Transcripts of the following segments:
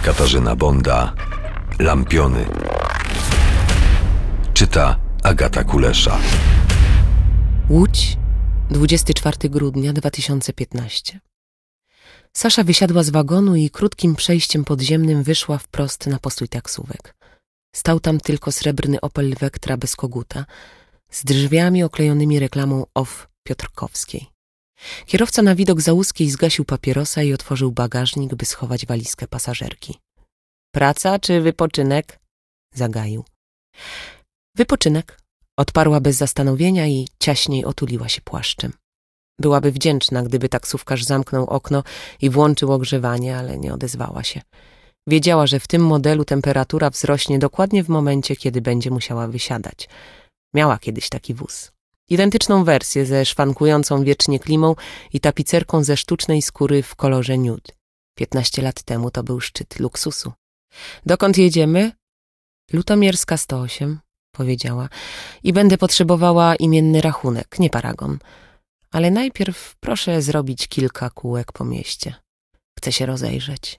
Katarzyna Bonda, Lampiony. Czyta Agata Kulesza. Łódź, 24 grudnia 2015. Sasza wysiadła z wagonu i krótkim przejściem podziemnym wyszła wprost na postój taksówek. Stał tam tylko srebrny Opel Vectra bez koguta, z drzwiami oklejonymi reklamą OFF Piotrkowskiej. Kierowca na widok Załuskiej zgasił papierosa i otworzył bagażnik, by schować walizkę pasażerki. Praca czy wypoczynek? Zagaił. Wypoczynek, odparła bez zastanowienia i ciaśniej otuliła się płaszczem. Byłaby wdzięczna, gdyby taksówkarz zamknął okno i włączył ogrzewanie, ale nie odezwała się. Wiedziała, że w tym modelu temperatura wzrośnie dokładnie w momencie, kiedy będzie musiała wysiadać. Miała kiedyś taki wóz. Identyczną wersję ze szwankującą wiecznie klimą i tapicerką ze sztucznej skóry w kolorze nude. 15 lat temu to był szczyt luksusu. Dokąd jedziemy? Lutomierska 108, powiedziała. I będę potrzebowała imienny rachunek, nie paragon. Ale najpierw proszę zrobić kilka kółek po mieście. Chcę się rozejrzeć.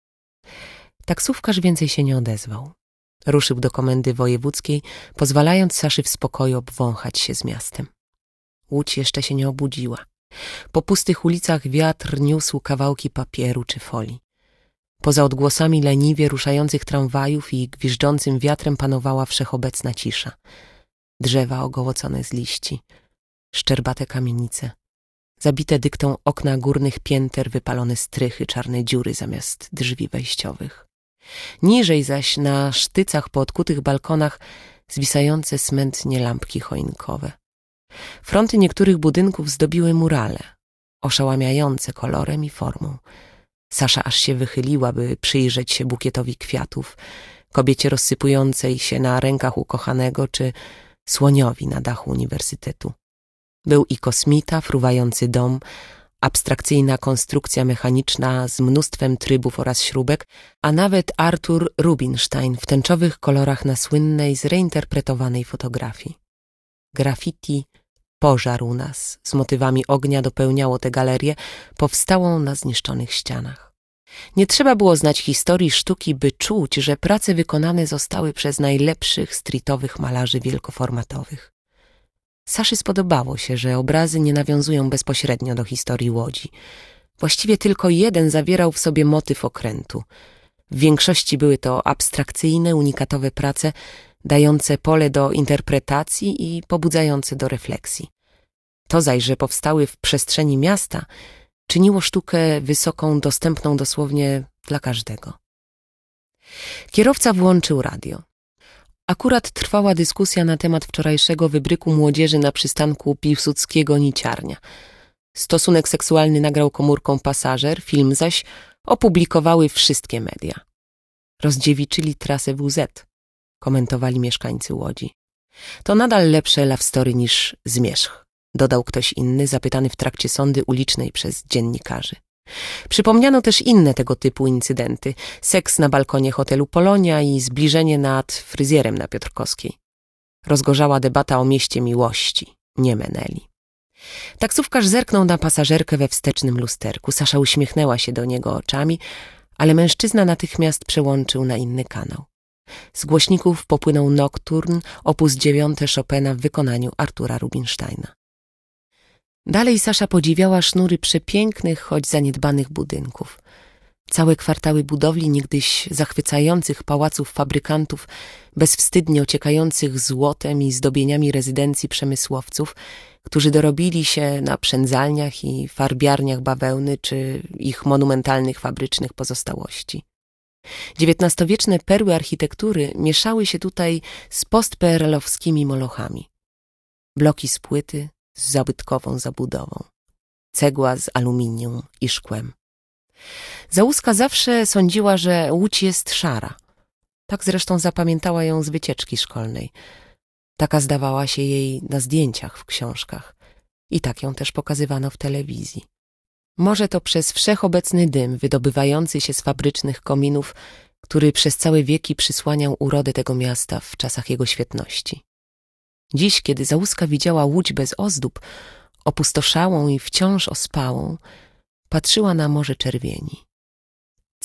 Taksówkarz więcej się nie odezwał. Ruszył do komendy wojewódzkiej, pozwalając Saszy w spokoju obwąchać się z miastem. Łódź jeszcze się nie obudziła. Po pustych ulicach wiatr niósł kawałki papieru czy folii. Poza odgłosami leniwie ruszających tramwajów i gwiżdżącym wiatrem panowała wszechobecna cisza. Drzewa ogołocone z liści, szczerbate kamienice, zabite dyktą okna górnych pięter, wypalone strychy, czarne dziury zamiast drzwi wejściowych. Niżej zaś na sztycach po odkutych balkonach zwisające smętnie lampki choinkowe. Fronty niektórych budynków zdobiły murale, oszałamiające kolorem i formą. Sasza aż się wychyliła, by przyjrzeć się bukietowi kwiatów, kobiecie rozsypującej się na rękach ukochanego czy słoniowi na dachu uniwersytetu. Był i kosmita, fruwający dom, abstrakcyjna konstrukcja mechaniczna z mnóstwem trybów oraz śrubek, a nawet Artur Rubinstein w tęczowych kolorach na słynnej, zreinterpretowanej fotografii. Graffiti Pożarł nas z motywami ognia dopełniało tę galerię powstałą na zniszczonych ścianach. Nie trzeba było znać historii sztuki, by czuć, że prace wykonane zostały przez najlepszych streetowych malarzy wielkoformatowych. Saszy spodobało się, że obrazy nie nawiązują bezpośrednio do historii Łodzi. Właściwie tylko jeden zawierał w sobie motyw okrętu. W większości były to abstrakcyjne, unikatowe prace, dające pole do interpretacji i pobudzające do refleksji. To zaś, że powstały w przestrzeni miasta, czyniło sztukę wysoką, dostępną dosłownie dla każdego. Kierowca włączył radio. Akurat trwała dyskusja na temat wczorajszego wybryku młodzieży na przystanku Piłsudskiego-Niciarnia. Stosunek seksualny nagrał komórką pasażer, film zaś opublikowały wszystkie media. Rozdziewiczyli trasę WZ, komentowali mieszkańcy Łodzi. To nadal lepsze love story niż Zmierzch, dodał ktoś inny, zapytany w trakcie sondy ulicznej przez dziennikarzy. Przypomniano też inne tego typu incydenty. Seks na balkonie hotelu Polonia i zbliżenie nad fryzjerem na Piotrkowskiej. Rozgorzała debata o mieście miłości, nie Meneli. Taksówkarz zerknął na pasażerkę we wstecznym lusterku. Sasza uśmiechnęła się do niego oczami, ale mężczyzna natychmiast przełączył na inny kanał. Z głośników popłynął Nocturne, opus 9 Chopina w wykonaniu Artura Rubinsteina. Dalej Sasza podziwiała sznury przepięknych, choć zaniedbanych budynków. Całe kwartały budowli niegdyś zachwycających pałaców fabrykantów, bezwstydnie ociekających złotem i zdobieniami rezydencji przemysłowców, którzy dorobili się na przędzalniach i farbiarniach bawełny czy ich monumentalnych fabrycznych pozostałości. XIX-wieczne perły architektury mieszały się tutaj z postPRL-owskimi molochami. Bloki z płyty z zabytkową zabudową, cegła z aluminium i szkłem. Załuska zawsze sądziła, że Łódź jest szara. Tak zresztą zapamiętała ją z wycieczki szkolnej. Taka zdawała się jej na zdjęciach w książkach i tak ją też pokazywano w telewizji. Może to przez wszechobecny dym wydobywający się z fabrycznych kominów, który przez całe wieki przysłaniał urodę tego miasta w czasach jego świetności. Dziś, kiedy Załuska widziała Łódź bez ozdób, opustoszałą i wciąż ospałą, patrzyła na Morze Czerwieni.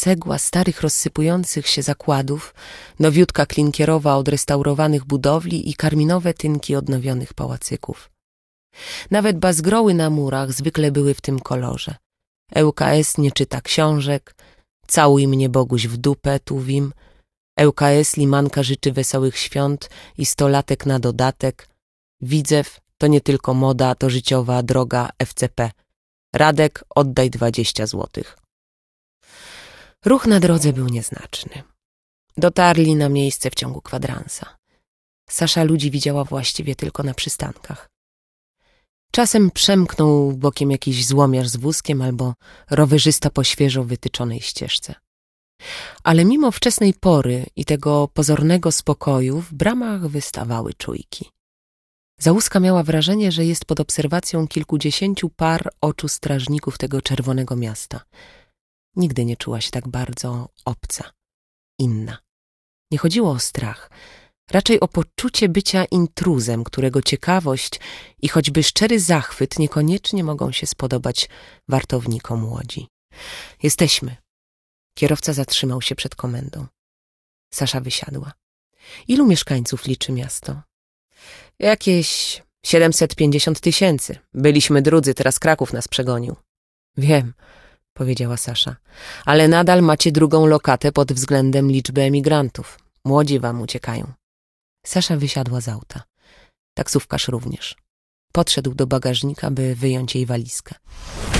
cegła starych rozsypujących się zakładów, nowiutka klinkierowa odrestaurowanych budowli i karminowe tynki odnowionych pałacyków. Nawet bazgroły na murach zwykle były w tym kolorze. ŁKS nie czyta książek, całuj mnie Boguś w dupę, tuwim. ŁKS limanka życzy wesołych świąt i 100 latek na dodatek. Widzew to nie tylko moda, to życiowa droga FCP. Radek, oddaj 20 złotych. Ruch na drodze był nieznaczny. Dotarli na miejsce w ciągu kwadransa. Sasza ludzi widziała właściwie tylko na przystankach. Czasem przemknął bokiem jakiś złomiarz z wózkiem albo rowerzysta po świeżo wytyczonej ścieżce. Ale mimo wczesnej pory i tego pozornego spokoju w bramach wystawały czujki. Załuska miała wrażenie, że jest pod obserwacją kilkudziesięciu par oczu strażników tego czerwonego miasta. Nigdy nie czuła się tak bardzo obca, inna. Nie chodziło o strach, raczej o poczucie bycia intruzem, którego ciekawość i choćby szczery zachwyt niekoniecznie mogą się spodobać wartownikom łodzi. Jesteśmy. Kierowca zatrzymał się przed komendą. Sasza wysiadła. Ilu mieszkańców liczy miasto? Jakieś 750 000. Byliśmy drudzy, teraz Kraków nas przegonił. Wiem, powiedziała Sasza, ale nadal macie drugą lokatę pod względem liczby emigrantów. Młodzi wam uciekają. Sasza wysiadła z auta. Taksówkarz również. Podszedł do bagażnika, by wyjąć jej walizkę.